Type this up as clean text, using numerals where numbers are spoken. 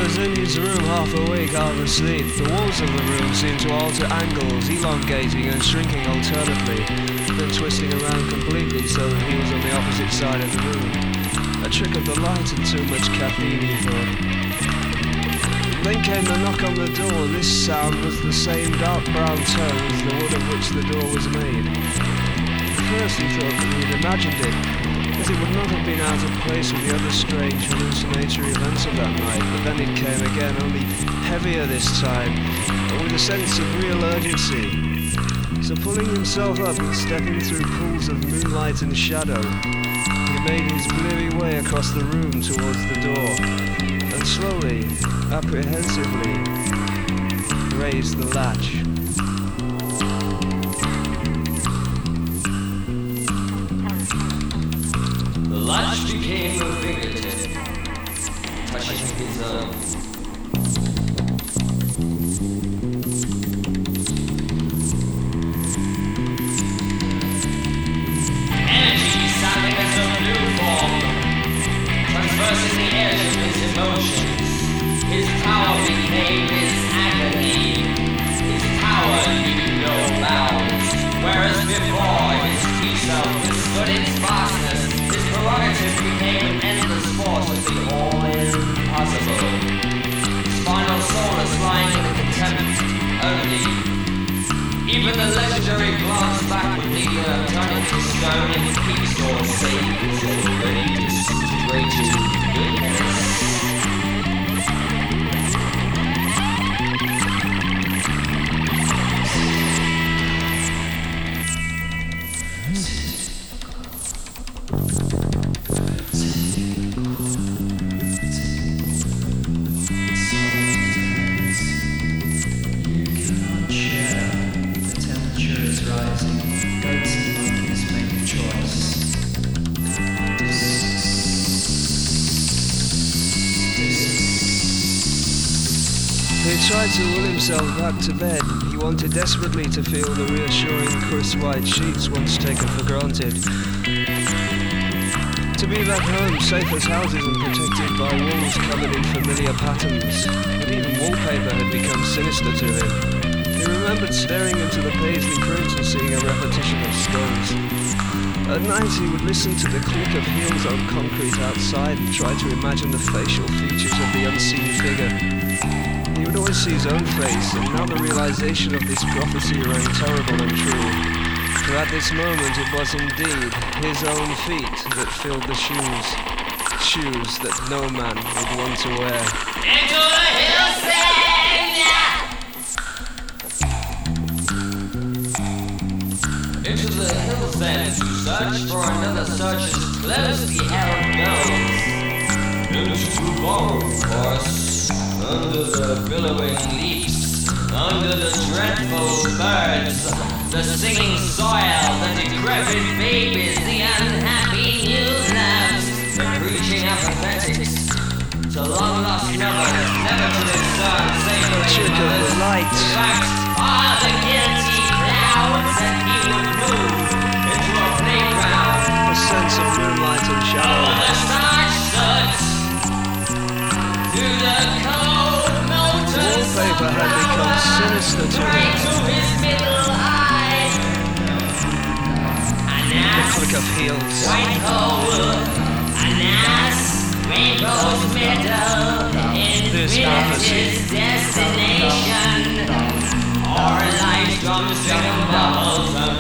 was in his room half awake, half asleep. The walls of the room seemed to alter angles, elongating and shrinking alternately, then twisting around completely so that he was on the opposite side of the room. A trick of the light and too much caffeine, he thought. Then came a knock on the door. This sound was the same dark brown tone as the wood of which the door was made. At first he thought that he had imagined it, as it would not have been out of place with the other strange hallucinatory events of that night, but then it came again, only heavier this time, and with a sense of real urgency. So pulling himself up and stepping through pools of moonlight and shadow, he made his bleary way across the room towards the door, and slowly, apprehensively, raised the latch. The latch became a fingertip, touching his own. Energy sounding as a new form, traversing the edge of his emotions. His power became his agony. His power knew no bounds, whereas before his T-self withstood its vastness. His prerogative became an endless force of the all-impossible. His final solace lying in the contempt only. Even the legendary glance back would lead her, turning to stone and peace or saves already disintegrated goodness. He tried to will himself back to bed. He wanted desperately to feel the reassuring crisp white sheets once taken for granted. To be back home, safe as houses and protected by walls covered in familiar patterns. But even wallpaper had become sinister to him. He remembered staring into the paisley print and seeing a repetition of skulls. At night he would listen to the click of heels on concrete outside and try to imagine the facial features of the unseen figure. He would always see his own face, and now the realization of this prophecy rang terrible and true. For at this moment it was indeed his own feet that filled the shoes. Shoes that no man would want to wear. Into the hills then! Into the hills then, to search for another search as close the hell goes. Into the borrowed forest. Under the billowing leaves, under the dreadful birds, the singing soil, the decrepit babies, the unhappy new loves, the preaching apathetics, to long-lost lovers, never to discern savory mothers. The light. Facts are the guilty clouds that he would move into a playground. A sense of moonlight and shadow. Over the starch suds, through the wallpaper had become sinister to him. The click of heels. White hole, rainbow's middle, prophecy. Destination, or a light drum string of bubbles.